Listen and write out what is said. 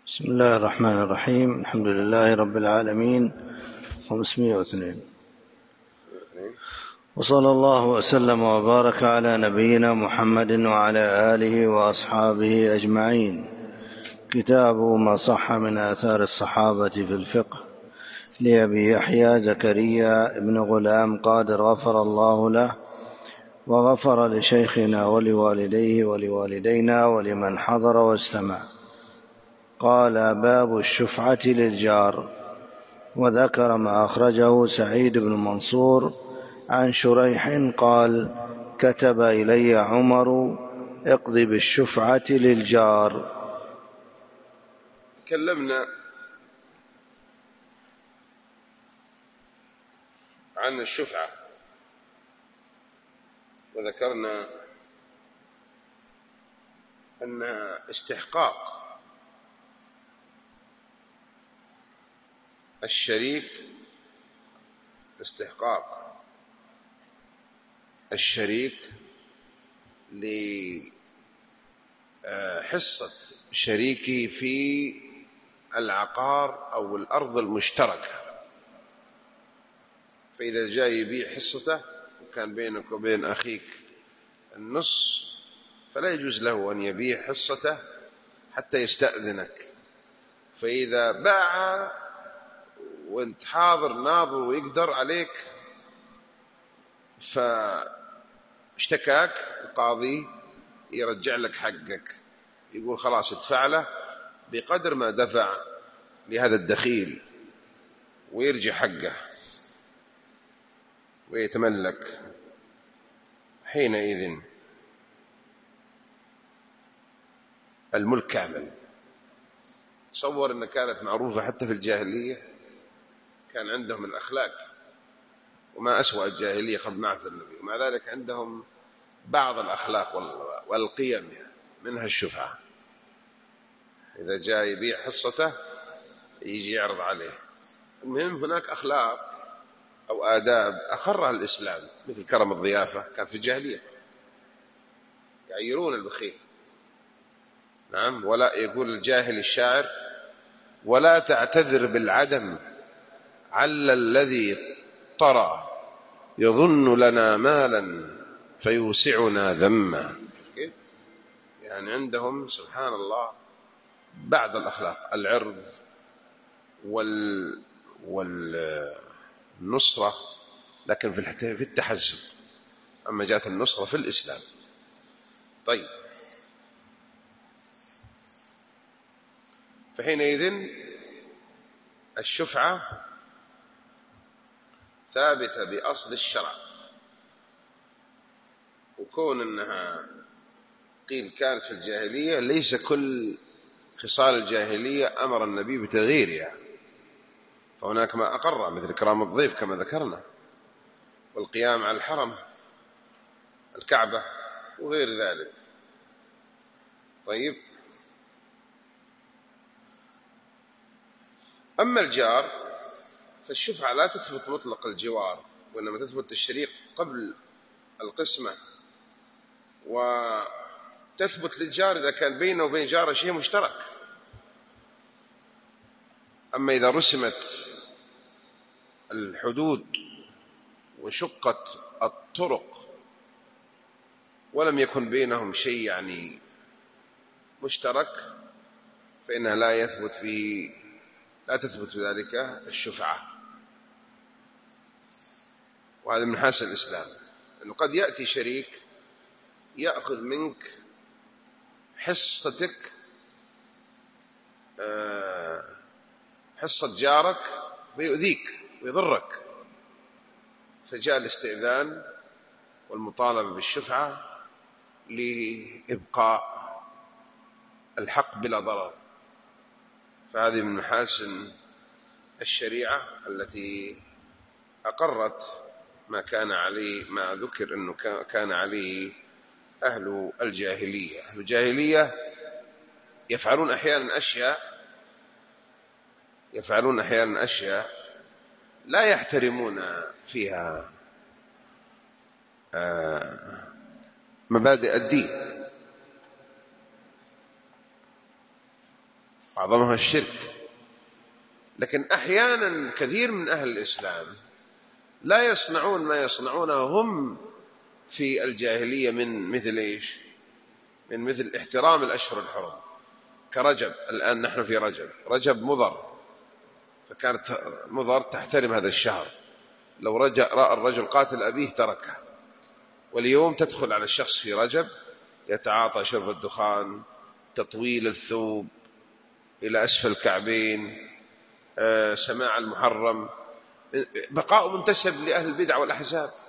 بسم الله الرحمن الرحيم. الحمد لله رب العالمين 502 وصلى الله وسلم وبارك على نبينا محمد وعلى آله وأصحابه أجمعين. كتاب ما صح من آثار الصحابة في الفقه لأبي يحيى زكريا بن غلام قادر غفر الله له وغفر لشيخنا ولوالديه ولوالدينا ولمن حضر واستمع. قال: باب الشفعة للجار. وذكر ما أخرجه سعيد بن منصور عن شريح قال: كتب إلي عمر اقض بالشفعة للجار. تكلمنا عن الشفعة وذكرنا أنها استحقاق الشريك لحصة شريكي في العقار أو الأرض المشتركة. فإذا جاء يبيع حصته وكان بينك وبين أخيك النص، فلا يجوز له أن يبيع حصته حتى يستأذنك. فإذا باع وانت حاضر ناظر ويقدر عليك فاشتكاك، القاضي يرجع لك حقك، يقول خلاص ادفع له بقدر ما دفع لهذا الدخيل ويرجع حقه ويتملك. حينئذ الملك كامل. تصور أن كانت معروفة حتى في الجاهلية، كان عندهم الأخلاق، وما أسوأ الجاهلية قبل بعث النبي، ومع ذلك عندهم بعض الأخلاق والقيم، منها الشفعة. إذا جاء يبيع حصته يجي يعرض عليه. المهم هناك أخلاق أو آداب أقرها الإسلام، مثل كرم الضيافة، كان في الجاهلية يعيرون البخيل. نعم، ولا يقول الجاهل الشاعر: ولا تعتذر بالعدم عل الذي طرى يظن لنا مالا فيوسعنا ذما. يعني عندهم سبحان الله بعض الأخلاق، العرض والنصرة، لكن في التحزب. أما جاءت النصرة في الإسلام. طيب، فحينئذ الشفعة ثابتة بأصل الشرع، وكون أنها قيل كانت في الجاهلية، ليس كل خصال الجاهلية أمر النبي بتغييرها، فهناك ما أقر، مثل إكرام الضيف كما ذكرنا، والقيام على الحرم الكعبة وغير ذلك. طيب، أما الجار فالشفعة لا تثبت مطلق الجوار، وإنما تثبت الشريك قبل القسمة، وتثبت للجار إذا كان بينه وبين جاره شيء مشترك. أما إذا رسمت الحدود وشقت الطرق ولم يكن بينهم شيء يعني مشترك، فإنها لا تثبت بذلك الشفعة. وهذا من حسن الإسلام، أنه قد يأتي شريك يأخذ منك حصتك، حصة جارك، ويؤذيك ويضرك، فجاء الاستئذان والمطالبة بالشفعة لإبقاء الحق بلا ضرر. فهذه من محاسن الشريعة التي أقرت ما ذكر أنه كان عليه أهل الجاهلية. أهل الجاهلية يفعلون أحيانا أشياء لا يحترمون فيها مبادئ الدين. أعظمها الشرك. لكن أحيانا كثير من أهل الإسلام لا يصنعون ما يصنعونه هم في الجاهلية من مثل إيش؟ من مثل احترام الأشهر الحرم كرجب. الآن نحن في رجب مضر، فكانت مضر تحترم هذا الشهر. لو رأى الرجل قاتل أبيه تركه. واليوم تدخل على الشخص في رجب يتعاطى شرب الدخان، تطويل الثوب إلى أسفل الكعبين، سماع المحرم، بقاء منتسب لأهل البدع والأحزاب.